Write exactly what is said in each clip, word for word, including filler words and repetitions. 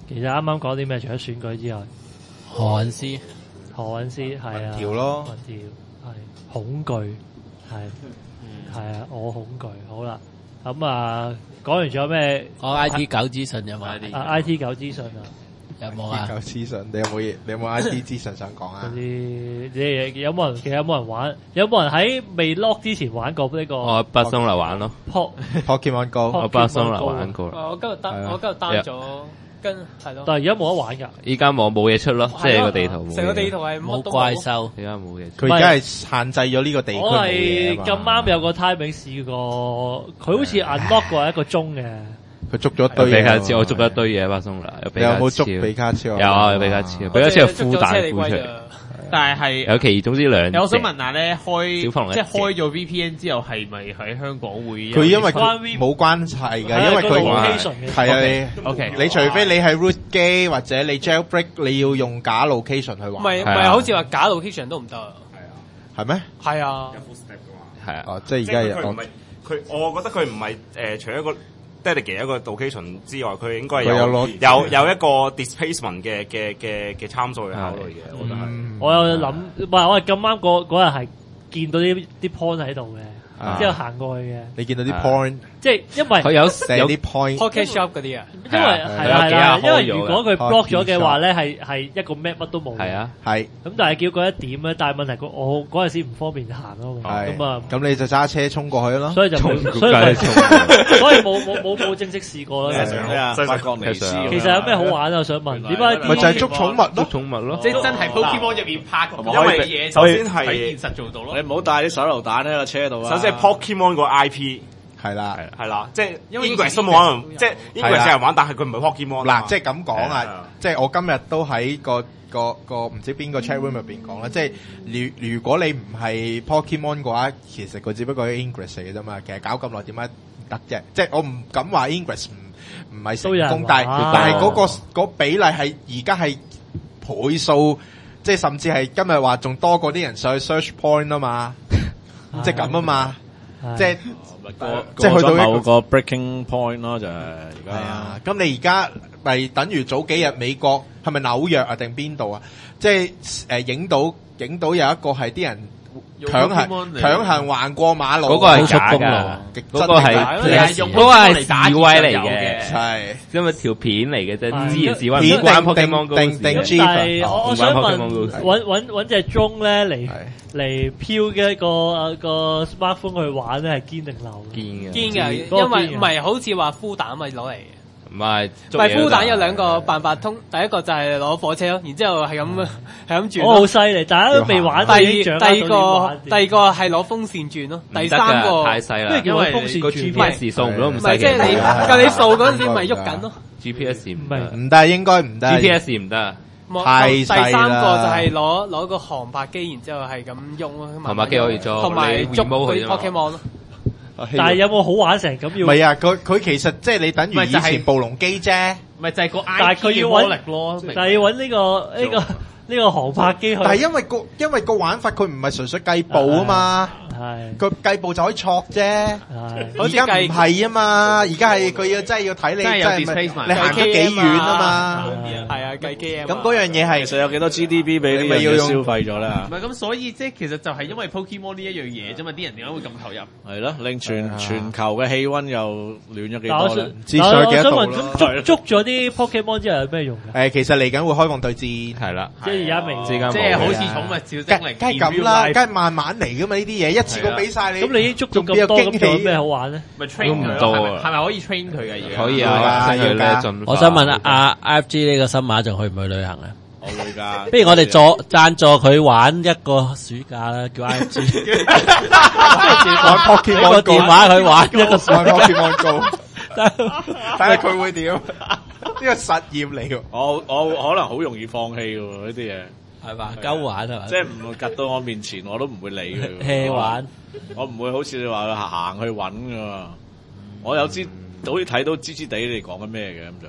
其實啱啱講啲咩？除咗選舉之外， 何韻詩， 何韻詩係啊， 條咯， 條係恐懼係係啊，我恐懼。好啦，咁啊講完咗咩？ 我 I T 九資訊有冇啊 I T 九資訊啊？ 有冇啊？ 有資訊，你有冇嘢？你有冇 I T 資訊想講啊？ 嗰啲你有冇人？其實有冇人玩？有冇人喺未 lock 之前玩過呢個？ 我巴松嚟玩咯 ，Pokemon Go， 我巴松嚟玩過。 我今日 down，我今日 down 咗，跟係咯。 但係而家冇得玩㗎。 依家冇冇嘢出咯，即係個地圖。 成個地圖係冇怪獸， 而家冇嘢。 佢而家係限制咗呢個地區。 我係咁啱有個 timing 試過，佢好似 unlock 過一個鐘嘅。 佢捉咗一堆比卡超，我捉咗一堆嘢巴松啦。 你有冇捉比卡超？ 有啊，有比卡超，比卡超係孵蛋孵出嚟。 但係係有其總之兩隻。 我想問下咧，開小鳳即係開咗 V P N 之後，係咪喺香港會？ 佢因為冇關係嘅，因為佢係啊。 OK， 你除非你係 root 機或者你 jailbreak，你要用假 location 去玩。 唔係唔係，好似話假 location 都唔得。係啊。係咩？ 係啊。 有 full step 㗎嘛？ 係啊。 哦，即係而家佢唔係佢，我覺得佢唔係誒，除咗一個 delegate 一個 location 之外，佢應該有有有一個 displacement 嘅嘅嘅嘅參數去考慮嘅，我覺得係。 我有諗，唔係我係咁啱嗰嗰日係見到啲啲 point 喺度嘅，之後行過去嘅。 你見到啲 point， 即係因為佢有有啲 point， pocket shop 嗰啲啊。 因為係啦係啦，因為如果佢 block 咗嘅話咧，係係一個 map 乜都冇。 係啊， 係。 咁但係叫佢一點咧，但係問題我嗰陣時唔方便行咯。咁啊， 咁你就揸車衝過去咯。 所以就冇，所以所以冇冇冇冇正式試過啦。 法國尼斯。 其實有咩好玩啊？我想問，點解咪就係捉寵物， 捉寵物咯。 即係真係 Pokemon 入面拍因為嘢， 首先係喺現實做到咯。 你唔好帶啲手榴彈喺個車度啊！ 首先係 Pokemon 個 I P 係啦， 係啦，即係 English 都冇可能，即係 English 成日玩，但係佢唔係 Pokemon。 嗱，即係咁講啊，即係我今日都喺個個個唔知邊個 chat room 入邊講啦，即係如如果你唔係 Pokemon 嘅話，其實佢只不過係 English 嚟嘅啫嘛。其實搞咁耐點解得啫？即係我唔敢話 English 唔唔係成功，但係但係嗰個嗰比例係而家係倍數，即係甚至係今日話仲多過啲人上去 search point 啊嘛，即係咁啊嘛。即係即係去到某個 breaking point 咯，就係而家。 係啊，咁你而家咪等於早幾日美國係咪紐約啊定邊度啊？即係誒影到影到有一個係啲人強行強行橫過馬路， 嗰個係假㗎，嗰個係嗰個係示威嚟嘅， 係因為條片嚟嘅啫，之前示威片唔關 Pokemon Go 定定 G， 但係我我想問揾揾揾隻鐘咧嚟嚟飄嘅一個個 smartphone 去玩咧係堅定流？ 堅嘅， 堅嘅，因為唔係好似話孵蛋咪攞嚟。 唔係， 唔係孵蛋有兩個辦法通，第一個就係攞火車咯，然之後係咁係咁轉。 我好犀利，大家都未玩。 第二第二個第二個係攞風扇轉咯，第三個太細啦，因為個 G P S 掃唔到咁細嘅。 唔係即係你，但你掃嗰陣時咪喐緊咯。 G P S 唔係唔得，應該唔得。 G P S 唔得， 太細啦。 第三個就係攞攞個航拍機，然之後係咁喐咯。 航拍機可以做， 同埋捉嗰啲 Pokemon 咯。 但係有冇好玩成咁要？ 唔係啊，佢佢其實即係你等於以前暴龍機啫， 咪就係個 I P 但係佢要嘅魔力咯， 但係要揾呢個呢個呢個航拍機去。 但係因為個因為個玩法佢唔係純粹計步啊嘛， 係佢計步就可以錯啫。 係而家唔係啊嘛，而家係佢要真係要睇你真係你行咗幾遠啊嘛。 係啊，計機啊。 咁嗰樣嘢係其實有幾多 G D P 俾你要消費咗咧？ 唔係咁，所以即係其實就係因為 Pokemon 呢一樣嘢啫嘛，啲人點解會咁投入？ 係咯，令全全球嘅氣温又暖咗幾多咧？ 唔知上幾多度咯。捉捉咗啲 Pokemon 之後有咩用嘅？ 誒，其實嚟緊會開放對戰， 係啦， 即係而家明， 即係好似寵物小精靈， 梗係咁啦，梗係慢慢嚟噶嘛呢啲嘢，一次過俾晒你。 咁你已經捉咗咁多，咁仲有咩好玩咧？ 咪 train 佢咯，係咪可以 train 佢嘅而家？ 可以啊，要咧進。 我想問下阿 F G 呢個新馬仲去唔去旅行啊？ 我會㗎。 不如我哋助贊助佢玩一個暑假啦，叫 F G。 玩 Pokemon 個電話佢玩一個暑假 Pokemon Go。睇下佢會點？呢個實驗嚟㗎。 我我可能好容易放棄㗎喎呢啲嘢。 係嘛？鳩玩係嘛？ 即係唔會夾到我面前，我都唔會理佢。 hea 玩， 我唔會好似你話行去揾㗎嘛。我有知，好似睇到知知地你哋講緊咩嘅咁就。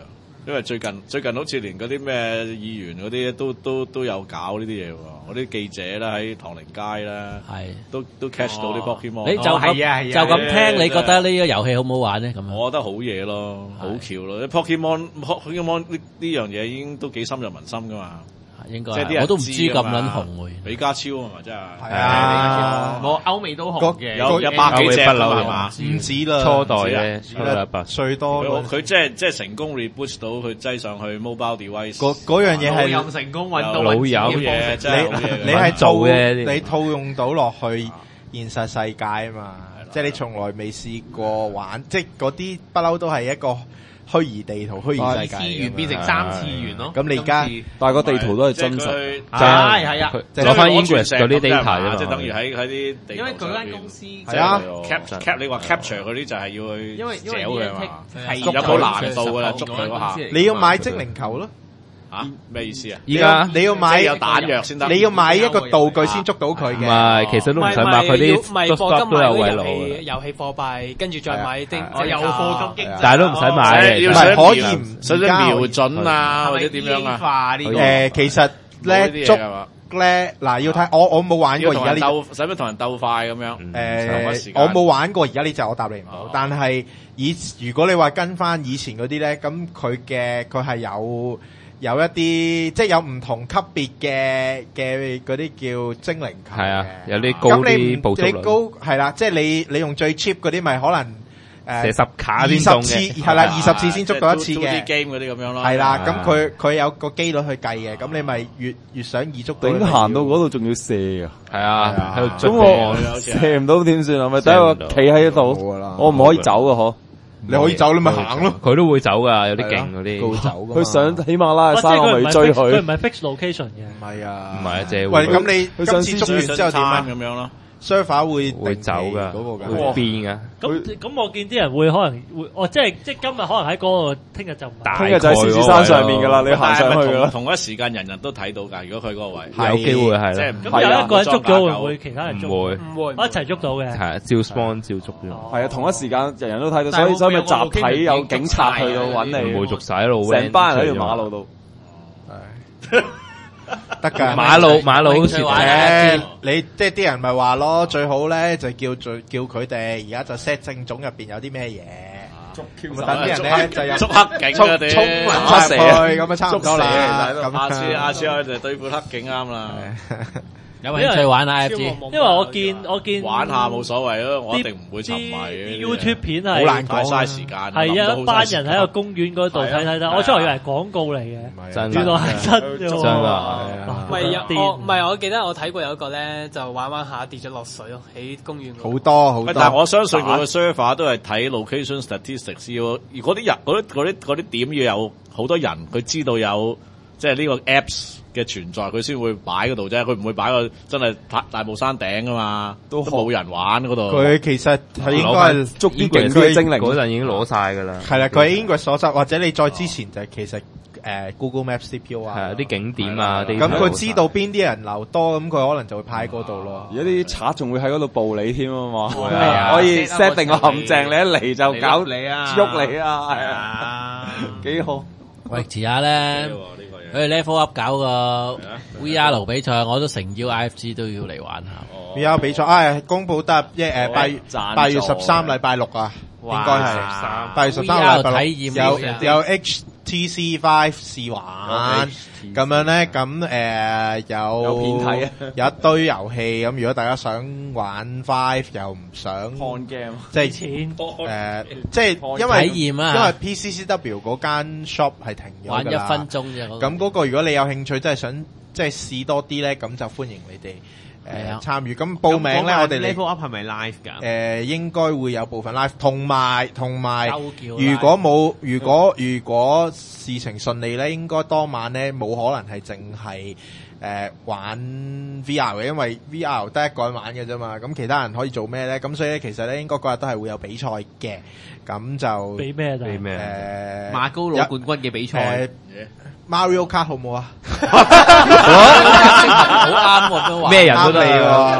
因為最近最近好似連嗰啲咩議員嗰啲都都都有搞呢啲嘢喎，嗰啲記者啦喺唐寧街啦， 係都都 catch 到啲 Pokemon。 你就咁就咁聽，你覺得呢個遊戲好唔好玩咧？咁我覺得好嘢咯，好巧咯。Pokemon Pokemon 呢呢樣嘢已經都幾深入民心噶嘛。 應該，我都唔知咁撚紅喎。 比加超啊嘛，真係。 係啊， 我歐美都紅嘅， 有一百幾隻係嘛？ 唔止啦， 初代咧，初代一百最多。 佢即係即係成功 reboot 到佢擠上去 mobile device。 嗰嗰樣嘢係又成功揾到老友嘢，真係你你係做嘅，你套用到落去現實世界啊嘛。即係你從來未試過玩，即係嗰啲不嬲都係一個虛擬地圖、虛擬世界， 二次元變成三次元咯。 咁你而家， 但係個地圖都係真實， 係係啊， 攞翻 Ingress 嗰啲 data 啊， 即係等於喺喺啲地圖。 因為佢間公司係啊 ，cap cap 你話 capture 嗰啲就係要去， 因為因為佢嘛， 係有冇難度㗎啦，捉佢嗰下。 你要買精靈球咯。 嚇咩意思啊？ 依家你要買有彈藥先得， 你要買一個道具先捉到佢嘅。 唔係，其實都唔使買佢啲 stop 都有位攞。 遊戲貨幣，跟住再買啲我有貨金經濟， 但係都唔使買， 唔係可以唔使唔使瞄準啊，或者點樣啊？ 誒，其實咧捉咧嗱要睇，我我冇玩過而家呢， 使唔使同人鬥快咁樣？ 誒，我冇玩過而家呢隻，我答你唔到。但係以如果你話跟翻以前嗰啲咧，咁佢嘅佢係有。有一啲即係有唔同級別嘅嘅嗰啲叫精靈球嘅， 係啊，有啲高啲捕捉率。 你高係啦，即係你你用最 cheap 嗰啲咪可能誒射十卡先中嘅，二十次係啦，二十次先捉到一次嘅。 game 嗰啲咁樣咯。 係啦，咁佢佢有個機率去計嘅，咁你咪越越想易捉到。 頂行到嗰度仲要射啊！ 係啊，喺度咁我射唔到點算啊？咪等我企喺度，我唔可以走噶嗬。 你可以走，你咪行咯。 佢都會走噶，有啲勁嗰啲。 會走噶。 佢上喜馬拉雅山，我咪追佢。 佢唔係 fix location 嘅。 唔係啊。 唔係啊，借。 喂，咁你今次捉完之後點啊？ 咁樣咯。 server 會會走噶， 嗰個會變噶。 咁咁我見啲人會可能會，哦，即係即係今日可能喺嗰個，聽日就唔打。 聽日就喺獅子山上面噶啦，你行上去噶啦。 同一時間人人都睇到㗎，如果佢嗰個位。 有機會係啦。 咁有一個人捉咗會唔會其他人捉？ 唔會， 唔會，一齊捉到嘅。 係啊，照 spawn 照捉咗。 係啊，同一時間人人都睇到，所以所以咪集體有警察去到揾你。 唔會逐晒一路， 成班人喺條馬路度。 係。得噶， 馬路馬路好似誒，你即係啲人咪話咯，最好咧就叫做叫佢哋而家就 set 正種入邊有啲咩嘢，咁等啲人咧就有捉黑警衝嗰啲， 衝入去咁啊，差唔多啦。咁下次下次我哋對付黑警啱啦。 有冇興趣玩 I F G？ 因為我見我見玩下冇所謂咯，我一定唔會沉迷嘅。 YouTube 片係好難講，嘥時間。 係一班人喺個公園嗰度睇睇睇，我初頭以為係廣告嚟嘅，原來係真嘅。 真㗎， 唔係有我唔係我記得我睇過有一個咧，就玩玩下跌咗落水咯，喺公園好多好多。 但係我相信佢個 server 都係睇 location statistics，要如果啲人嗰啲嗰啲嗰啲點要有好多人，佢知道有即係呢個 apps 嘅存在，佢先會擺嗰度啫。佢唔會擺個真係大大帽山頂噶嘛，都冇人玩嗰度。 佢其實係應該係捉啲勁啲精靈嗰陣已經攞晒噶啦。 係啦，佢應該所執，或者你再之前就係其實誒 Google Maps C P U 啊， 係啊啲景點啊啲。 咁佢知道邊啲人流多，咁佢可能就會派嗰度咯。 而家啲賊仲會喺嗰度捕你添啊嘛，可以 set 定個陷阱，你一嚟就搞你啊， 喐你啊，係啊，幾好。 喂，遲下咧。佢哋 level up 搞個 V R 比賽，我都誠邀 I F G 都要嚟玩下。 V R 比賽，唉，公佈得一誒八月八月十三禮拜六啊，應該係八月十三禮拜六有有 H T C Five 試玩，咁樣咧，咁誒有有片睇啊， 有一堆遊戲咁，如果大家想玩 Five 又唔想看 game， 即係錢誒，即係因為體驗啊， 因為 P C C W 嗰間 shop 係停咗㗎啦， 玩一分鐘啫。 咁嗰個如果你有興趣，真係想即係試多啲咧，咁就歡迎你哋。誒參與咁報名咧，我哋 level up 係咪 live 㗎？ 誒應該會有部分 live，同埋同埋，如果冇如果如果事情順利咧，應該當晚咧冇可能係淨係誒玩 V R 嘅，因為 V R 得一個人玩嘅啫嘛。咁其他人可以做咩咧？咁所以咧，其實咧應該嗰日都係會有比賽嘅。咁就比咩？ 比咩？ 誒馬高攞冠軍嘅比賽。 Mario Kart 好唔好啊？ 好啱喎，都話咩人都得喎。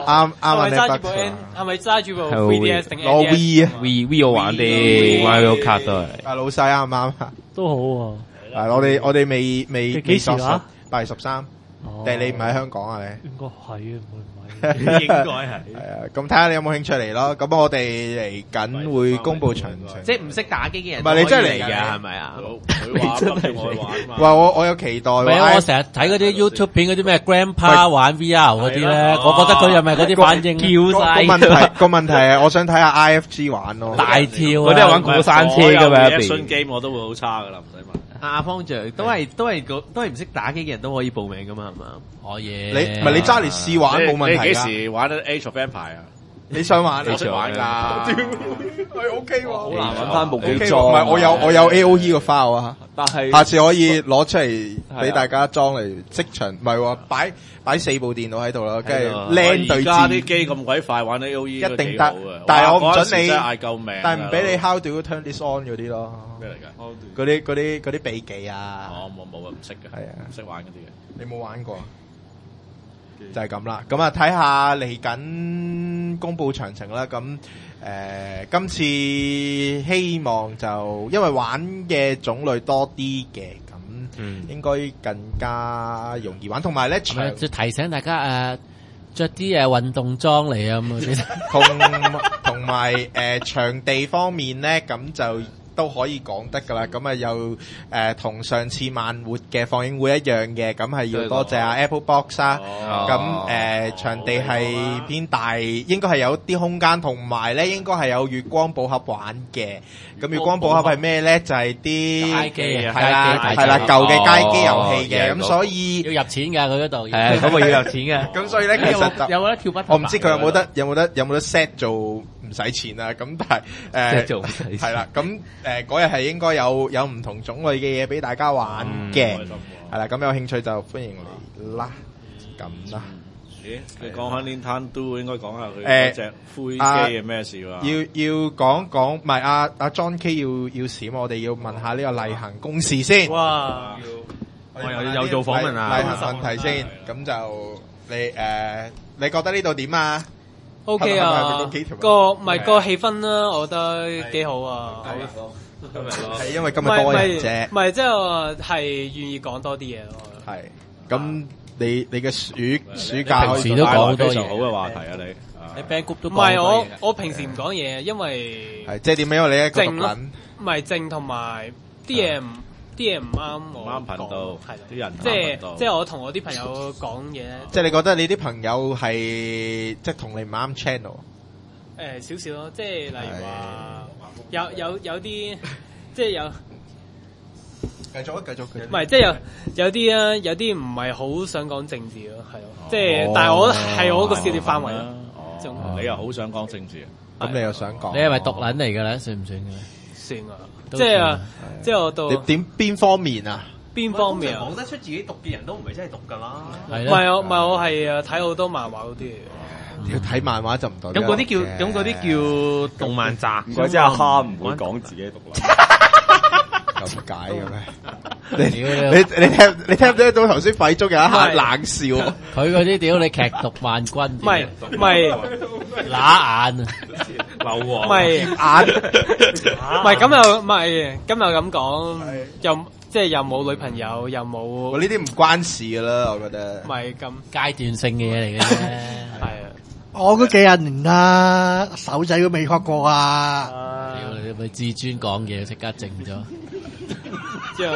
啱啱係咪揸住部 N？係咪揸住部 three D S 定 N D S？ 攞 V 啊 ，V V 我玩啲 Mario Kart 都係。 阿老細啱唔啱？ 都好喎。 係我哋我哋未未幾時啊？ 八月十三。定你唔喺香港啊？你應該係啊，唔會唔係。 應該係。 係啊，咁睇下你有冇興趣嚟咯。咁我哋嚟緊會公佈詳情。 即係唔識打機嘅人， 唔係你真係嚟㗎，係咪啊？ 佢話真係我玩嘛。 哇！我我有期待。 唔係我成日睇嗰啲 YouTube 片嗰啲咩 Grandpa 玩 V R 嗰啲咧，我覺得佢又咪嗰啲反應跳晒。 個問題個問題係，我想睇下 I F G 玩咯。 大跳嗰啲係玩過山車㗎嘛 ，action game 我都會好差㗎啦，唔使問。 阿方丈都係都係個都係唔識打機嘅人都可以報名㗎嘛，係嘛？ 可以。 你唔係你揸嚟試玩冇問題㗎。 你幾時玩得 Age of Empire 啊？ 你想玩？ 你識玩㗎？ 係 OK 喎。 好難揾翻部機唔裝。 係我有我有 A O E 個 file 啊， 但係下次可以攞出嚟俾大家裝嚟即場，唔係喎，擺擺四部電腦喺度啦，跟住靚對戰。而家啲機咁鬼快玩 A O E 一定得，但係我唔準你嗌救命， 但係唔俾你 How do you turn this on 嗰啲咯。 咩嚟㗎？ 嗰啲嗰啲嗰啲秘技啊！ 哦，冇冇啊，唔識嘅， 係啊， 唔識玩嗰啲嘅。 你冇玩過？就係咁啦，咁啊睇下嚟緊公佈詳情啦。咁誒、呃，今次希望就因為玩嘅種類多啲嘅，咁應該更加容易玩。同埋咧， 就提醒大家誒，着啲誒運動裝嚟啊咁啊， 同同埋誒場地方面咧，咁就都可以講得噶啦。咁啊又誒同上次萬活嘅放映會一樣嘅，咁係要多謝阿 Apple Box 啊。咁誒場地係偏大，應該係有啲空間，同埋咧應該係有月光寶盒玩嘅。咁月光寶盒係咩咧？就係啲街機啊， 係啦係啦舊嘅街機遊戲嘅。咁所以要入錢㗎佢嗰度。 係啊，嗰個要入錢嘅。 咁所以咧其實有冇得跳不？ 我唔知佢有冇得有冇得有冇得 set 做唔使錢啊。咁但係誒係啦。咁誒嗰日係應該有有唔同種類嘅嘢俾大家玩嘅。係啦。咁有興趣就歡迎嚟啦。咁啦。 咦？你講下 Nintendo 應該講下佢誒隻灰機係咩事喎？ 要要講講，唔係阿阿 John K 要要閃，我哋要問下呢個例行公事先。 哇！我又又做訪問啊！ 例行問題先，咁就你誒，你覺得呢度點啊 ？O K 啊，個唔係個氣氛啦，我覺得幾好啊。 今日咯，係因為今日多人啫。 唔係即係係願意講多啲嘢咯。 係咁。你你嘅暑暑假平時都講好多嘢好嘅話題啊！你你 band group 都唔係我我平時唔講嘢，因為係即係點樣？因為你一個靜咯，唔係靜同埋啲嘢唔啲嘢唔啱我唔啱頻道， 係啲人即係即係我同我啲朋友講嘢， 即係你覺得你啲朋友係即係同你唔啱 channel？ 誒少少咯，即係例如話有有有啲即係有。 繼續啊，繼續繼續。 唔係，即係有有啲啊，有啲唔係好想講政治咯，係咯。即係，但係我係我個涉獵範圍咯。 你又好想講政治， 咁你又想講？ 你係咪毒撚嚟㗎咧？算唔算嘅咧？ 算啊，即係啊，即係我到。 你點邊方面啊？ 邊方面啊？ 講得出自己讀嘅人都唔係真係讀㗎啦。 係唔係我唔係我係啊睇好多漫畫嗰啲嘢。 要睇漫畫就唔代表。 咁嗰啲叫咁嗰啲叫動漫宅。 唔怪之阿蝦唔會講自己讀啦。 咁解嘅咩？你你你聽你聽唔聽到頭先廢中有一下冷笑？ 佢嗰啲屌你劇毒萬君， 唔係唔係揦眼啊， 流黃， 唔係眼，唔係咁又唔係咁又咁講，又即係又冇女朋友，又冇。 呢啲唔關事噶啦，我覺得。 唔係咁階段性嘅嘢嚟嘅啫。 係啊， 我嗰幾廿年啦，手仔都未學過啊！ 屌你咪自尊講嘢，即刻靜咗。之後，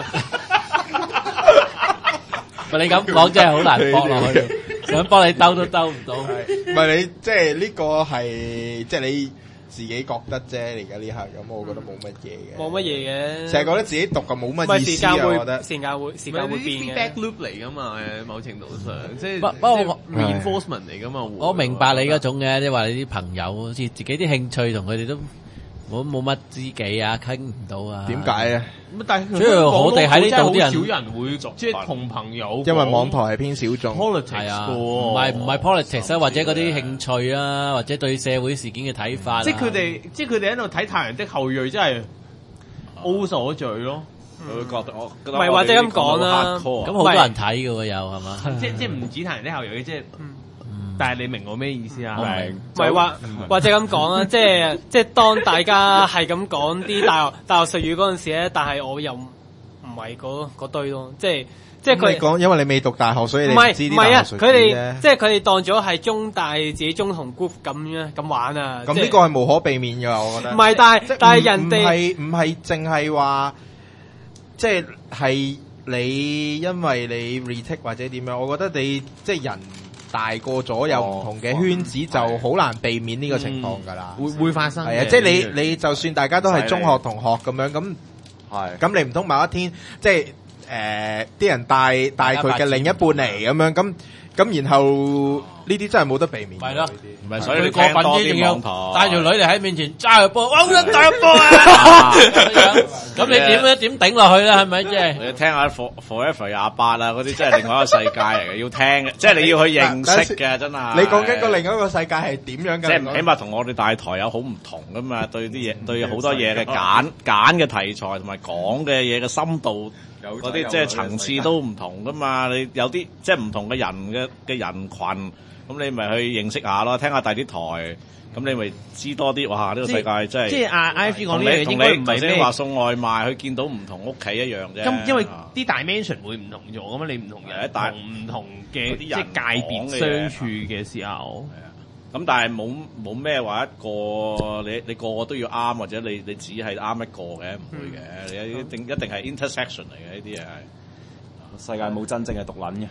咪你咁講真係好難搏落去，想幫你兜都兜唔到。 唔係你即係呢個係即係你自己覺得啫，而家呢下咁，我覺得冇乜嘢嘅。 冇乜嘢嘅， 成日覺得自己讀嘅冇乜意思啊！我覺得時間會時間會變嘅。 feedback loop 嚟噶嘛？誒，某程度上即係不不過 reinforcement 嚟噶嘛。 我明白你嗰種嘅，即係話你啲朋友好似自己啲興趣同佢哋都。冇冇乜知己啊，傾唔到啊？ 點解啊？ 咁但係主要我哋喺呢度啲人， 少人會即係同朋友， 因為網台係偏小眾。 politics 啊，唔係唔係 politics 啊，或者嗰啲興趣啊，或者對社會事件嘅睇法。 即係佢哋，即係佢哋喺度睇《太陽的後裔》，真係 O 所罪咯。 佢會覺得我唔係或者咁講啦， 咁好多人睇嘅喎，又係嘛？ 即即係唔止《太陽的後裔》，即係但係你明我咩意思啊？ 我明，唔係話或者咁講啦，即係即係當大家係咁講啲大學大學術語嗰陣時咧，但係我又唔係嗰嗰堆咯，即係即係佢講，因為你未讀大學，所以你唔知啲唔係啊， 佢哋即係佢哋當咗係中大自己中同 group 咁樣咁玩啊。 咁呢個係無可避免㗎，我覺得。 唔係，但係但係人哋唔係唔係淨係話，即係係你因為你 retake 或者點樣，我覺得你即係人。大個咗有唔同嘅圈子，就好難避免呢個情況㗎啦。 會會發生。 係啊，即係你你就算大家都係中學同學咁樣，咁係咁你唔通某一天即係誒啲人帶帶佢嘅另一半嚟咁樣，咁咁然後呢啲真係冇得避免。 係咯， 唔係所以你過分聽多啲，仲要啲網台， 帶條女嚟喺面前揸個波，哇！好想帶個波啊！咁你點咧？點頂落去咧？係咪即係？ 你聽下 For Forever 廿八啊，嗰啲真係另外一個世界嚟嘅，要聽嘅，即係你要去認識嘅，真係。 你講緊個另一個世界係點樣嘅？ 即係起碼同我哋大台有好唔同噶嘛，對啲嘢，對好多嘢嘅揀揀嘅題材同埋講嘅嘢嘅深度，嗰啲即係層次都唔同噶嘛。你有啲即係唔同嘅人嘅嘅人群。咁你咪去認識下咯，聽下第啲台，咁你咪知多啲。哇！呢個世界真係即係阿 I F 講呢樣嘢應該唔係咩？ 話送外賣，佢見到唔同屋企一樣啫。 咁因為啲 dimension 會唔同咗，咁你唔同人同唔同嘅即係界別相處嘅時候。 咁但係冇冇咩話一個你你個個都要啱，或者你你只係啱一個嘅，唔會嘅。你一定一定係 intersection 嚟嘅呢啲嘢係。 世界冇真正嘅獨撚嘅。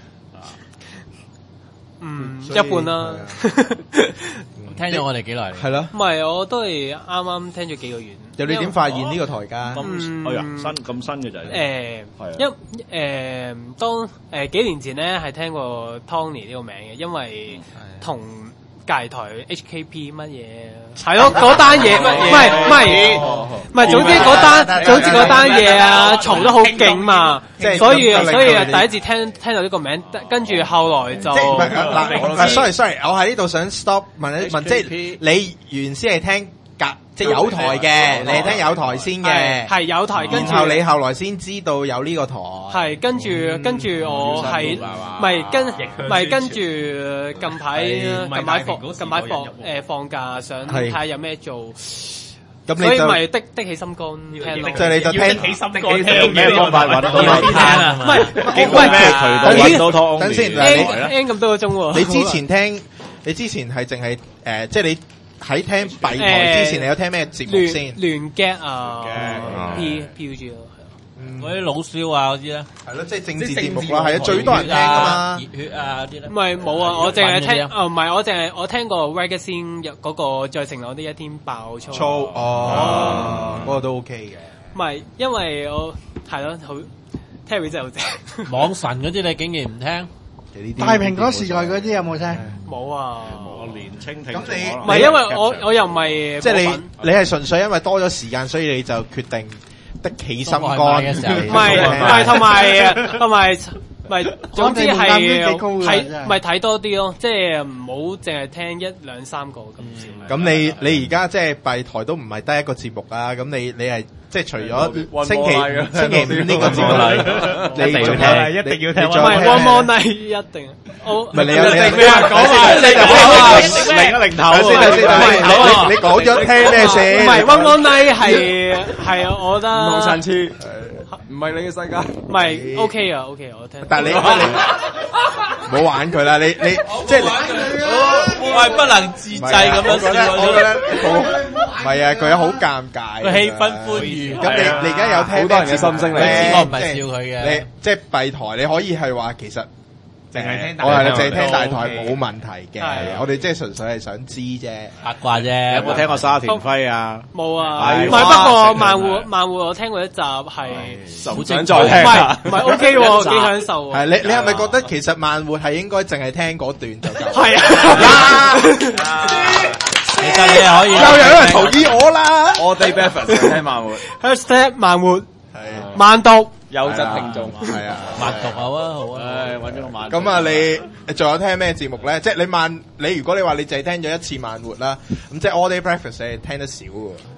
嗯，一半啦。 聽咗我哋幾耐？ 係咯， 唔係我都係啱啱聽咗幾個月。 有你點發現呢個台㗎？ 咁哎呀，新咁新嘅就係誒，因誒當誒幾年前咧係聽過 Tony 呢個名嘅，因為同隔離台 H K P 乜嘢係咯嗰單嘢，唔係唔係唔係，總之嗰單總之嗰單嘢啊，嘈得好勁嘛，所以所以第一次聽聽到呢個名，跟住後來就嗱嗱 sorry sorry，我喺呢度想 stop 問一問，即係你原先係聽隔即係有台嘅，你係聽有台先嘅， 係有台，跟住然後你後來先知道有呢個台， 係跟住跟住我係咪跟咪跟住近排近排放近排放誒放假想睇下有咩做，咁所以咪的的起心肝聽咯， 就係你就聽起心肝聽咩方法揾到聽啊？唔係經過咩渠道揾到湯？ 等先， 你 N 咁多個鐘喎， 你之前聽你之前係淨係誒，即係你。喺聽閉台之前，你有聽咩節目先？ 亂 get 啊 ，P P U G 咯， 嗰啲老少啊嗰啲咧， 係咯，即係政治節目啦，係啊，最多人聽噶嘛， 熱血啊嗰啲咧。 唔係冇啊，我淨係聽，哦唔係，我淨係我聽過 Reggae 先嗰個在晴朗的一天爆粗。 粗哦，嗰個都 OK 嘅。 唔係，因為我係咯，好 Terry 真係好正。 網神嗰啲你竟然唔聽？ 大蘋果時代嗰啲有冇聽？ 冇啊， 我年青聽。 咁你唔係因為我我又唔係， 即係你你係純粹因為多咗時間，所以你就決定的起心肝嘅時候， 唔係唔係同埋同埋唔係，總之係睇唔係睇多啲咯，即係唔好淨係聽一兩三個咁少。 咁你你而家即係閉台都唔係得一個節目啊！咁你你係即係除咗星期星期五呢個節目，你仲聽一定要聽。 唔係 One More Night 一定。我唔係你有你咩啊？講啊！ 你就講零一零頭先先，你你講咗聽咩先？ 唔係 One More Night 係係啊，我覺得冇層次。唔係你嘅世界， 唔係 OK 啊 OK 我聽， 但係你唔好玩佢啦，你你即係我係不能自制咁樣， 我覺得我覺得好唔係啊，佢好尷尬， 佢氣氛歡愉。 咁你你而家有聽好多人嘅心聲嚟， 我唔係笑佢嘅， 你即係閉台，你可以係話其實。 淨係聽， 我係啦，淨係聽大台冇問題嘅。我哋即係純粹係想知啫， 八卦啫。 有冇聽過沙田輝啊？ 冇啊，唔係不過萬戶萬戶我聽過一集係好想再聽， 唔係唔係 OK 喎，幾享受。 係你你係咪覺得其實萬戶係應該淨係聽嗰段就夠？ 係啊， 其實你係可以。 又有人同意我啦。 我哋 Bevan 聽萬戶 ，Hashtag 萬戶係萬讀。 優質聽眾係啊， 萬讀好啊好啊， 唉，揾咗個萬。 咁啊，你仲有聽咩節目咧？即係你萬，你如果你話你淨係聽咗一次萬活啦，咁即係 All Day Breakfast 你係聽得少喎。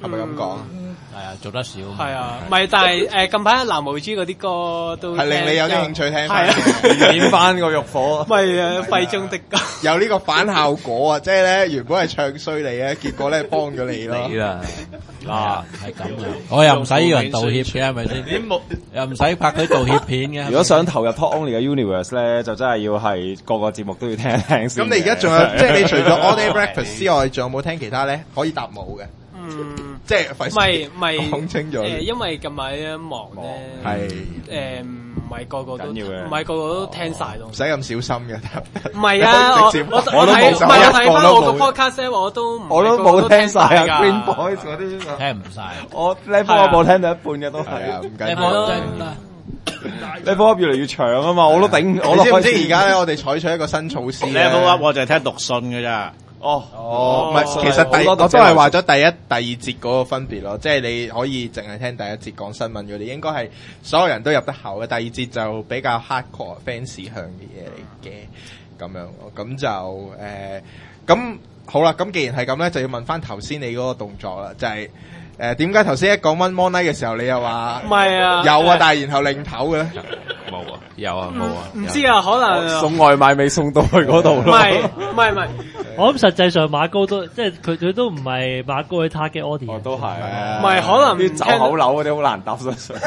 係咪咁講？ 係啊，做得少。 係啊，唔係，但係誒近排藍毛豬嗰啲歌都係令你有啲興趣聽， 係啊， 點翻個浴火。 咪誒肺中的歌， 有呢個反效果啊！即係咧原本係唱衰你嘅，結果咧幫咗你咯。 你啦， 啊係咁嘅，我又唔使要人道歉嘅，係咪先？又唔使拍佢道歉片嘅。 如果想投入 Talk Only 嘅 Universe 咧，就真係要係個個節目都要聽一聽先。 咁你而家仲有，即係你除咗 All Day Breakfast 之外，仲有冇聽其他咧？可以答冇嘅。 嗯， 即係唔係唔係講清楚。 誒，因為近排忙咧， 係誒唔係個個都唔係個個都聽晒咯。 唔使咁小心嘅。 唔係啊，我我我睇唔係我睇翻我個 podcast 我都我都冇聽晒啊 Green Boys 嗰啲聽唔晒。 我 Level Up 我聽到一半嘅都係啊， 唔緊要。 Level Up 越嚟越長啊嘛，我都頂。我知唔知而家咧？我哋採取一個新措施。 Level Up 我就係聽讀信嘅咋。 哦哦，唔係，其實第我都係話咗第一、第二節嗰個分別咯，即係你可以淨係聽第一節講新聞嗰啲，應該係所有人都入得口嘅。第二節就比較 hardcore fans 向嘅嘢嚟嘅，咁樣咯。咁就誒，咁、呃、好啦。咁既然係咁咧，就要問翻頭先你嗰個動作啦，就係誒點解頭先一講 One More Night 嘅時候，你又話唔係啊？ 有啊，但係然後擰頭嘅咧。 冇啊，有啊，冇啊。 唔知啊，可能送外賣未送到去嗰度咯。 唔係唔係唔係。 我諗實際上馬高都即係佢佢都唔係馬高嘅 target audience， 我都係， 唔係可能啲走口樓嗰啲好難搭得上，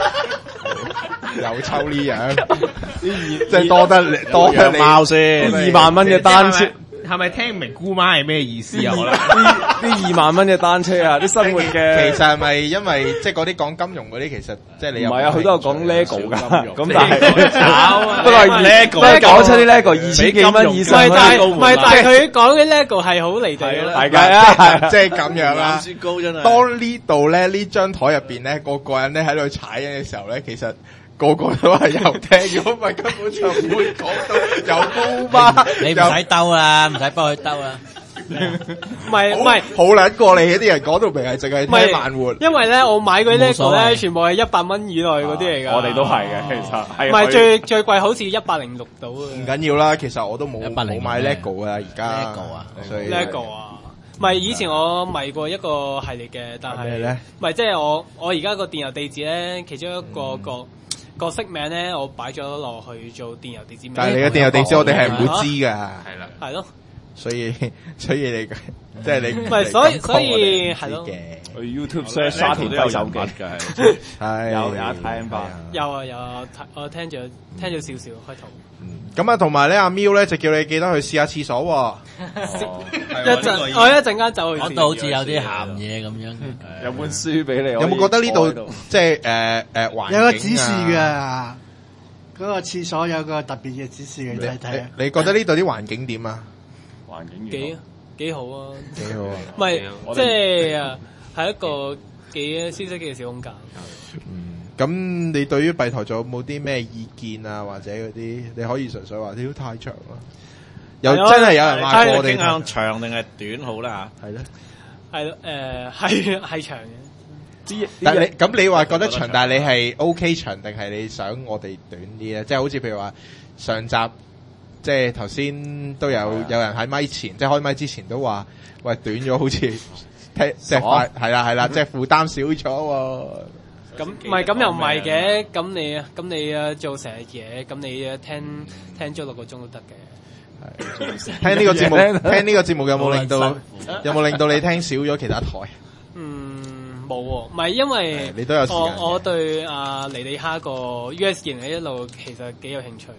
有抽呢樣，啲即係多得多得貓先， 二萬蚊嘅單車。 係咪聽唔明姑媽係咩意思啊？可能啲二萬蚊嘅單車啊，啲生活嘅， 其實係咪因為即係嗰啲講金融嗰啲，其實即係你唔係啊？佢都有講 LEGO 噶，咁但係不過 LEGO 都係講出啲 LEGO 二千幾蚊以上， 唔係但係唔係但係佢講嘅 LEGO 係好離地咯， 係啊，即係咁樣啦。當呢度咧呢張台入邊咧，個個人咧喺度踩嘅時候咧，其實。個個都係有聽，如果唔係根本就唔會講到有高巴。 你唔使兜啦，唔使幫佢兜啦。 唔係唔係， 好撚過嚟嘅啲人講到明係淨係聽慢活。 因為咧，我買嗰啲 LEGO 咧，全部係一百蚊以內嗰啲嚟㗎。 我哋都係嘅，其實係。 唔係最最貴，好似一百零六到啊。 唔緊要啦，其實我都冇冇買 LEGO 啊，而家 LEGO 啊， 所以 LEGO 啊。唔係以前我迷過一個系列嘅，但係咧， 唔係即係我我而家個電郵地址咧，其中一個個。角色名咧，我擺咗落去做電郵地址名。 但係你嘅電郵地址，我哋係唔會知㗎。係啦， 係咯。 所以所以你即係你唔係，所以所以係咯。 去 YouTube search 沙田都有手機嘅，係有有聽吧？ 有啊有啊，我聽咗聽咗少少開頭。 咁啊，同埋咧，阿 Miu 咧就叫你記得去試下廁所喎。 一陣我一陣間走去。 講到好似有啲鹹嘢咁樣， 有本書俾你。 有冇覺得呢度即係誒誒環境有個指示嘅，嗰個廁所有個特別嘅指示嘅，睇睇。 你覺得呢度啲環境點啊？ 環境幾幾好啊？ 幾好啊！ 唔係即係啊，係一個幾舒適嘅小空間。 嗯。咁你對於閉台仲有冇啲咩意見啊？或者嗰啲你可以純粹話啲太長啦。又真係有人話過我哋長定係短好啦嚇。係咧。 係咯，誒係係長嘅。 但係你咁你話覺得長，但係你係 OK 長定係你想我哋短啲咧？即係好似譬如話上集，即係頭先都有有人喺咪前，即係開咪之前都話，喂短咗好似聽即係快係啦係啦，即係負擔少咗喎。 咁唔係咁又唔係嘅，咁你啊咁你啊做成日嘢，咁你啊聽聽咗六個鐘都得嘅。 聽呢個節目，聽呢個節目有冇令到有冇令到你聽少咗其他台？ 嗯，冇喎，唔係因為你都有時間。 我我對阿尼利哈個 U S 型嘅一路其實幾有興趣。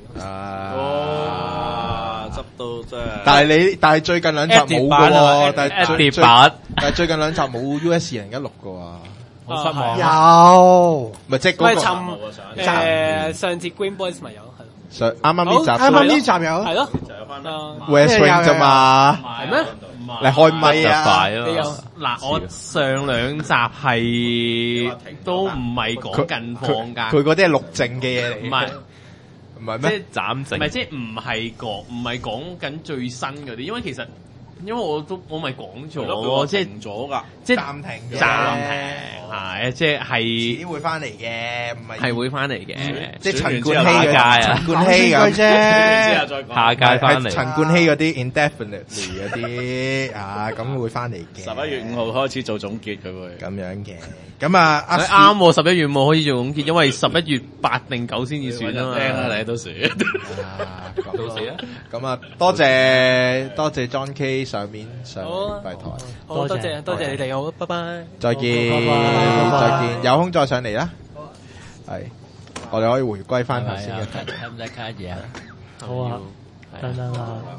啊，執到真係。 但係你但係最近兩集冇嘅喎，但係最但係最近兩集冇 U S 零一六嘅喎。 好失望。 有， 咪即係嗰個誒上次 Green Boys 咪有係咯。 上啱啱呢集， 啱啱呢集有， 係咯， 就有翻啦。 West Wing 啫嘛， 係咩？ 你開咪啊！ 你有嗱，我上兩集係都唔係講緊放假， 佢嗰啲係錄剩嘅嘢嚟， 唔係唔係咩？ 即係暫停，唔係即係唔係講唔係講緊最新嗰啲，因為其實因為我都我咪講咗， 咯即係停咗㗎， 即係暫停嘅暫停係即係遲啲會翻嚟嘅，唔係係會翻嚟嘅， 即係陳冠希嗰啊， 陳冠希咁啫， 下屆翻嚟， 陳冠希嗰啲 indefinitely 嗰啲啊，咁會翻嚟嘅。十一月五號開始做總結，佢會咁樣嘅。咁啊， 啱喎，十一月五號可以做總結，因為十一月八定九先至選啊嘛。 聽啦，你到時到時啊。咁啊，多謝多謝 John K 上面上嚟台， 好多謝多謝你哋，好，拜拜， 再見，再見，有空再上嚟啦。係，我哋可以回歸翻頭先嘅題。 睇唔睇卡嘢啊？ 好啊，等等啊。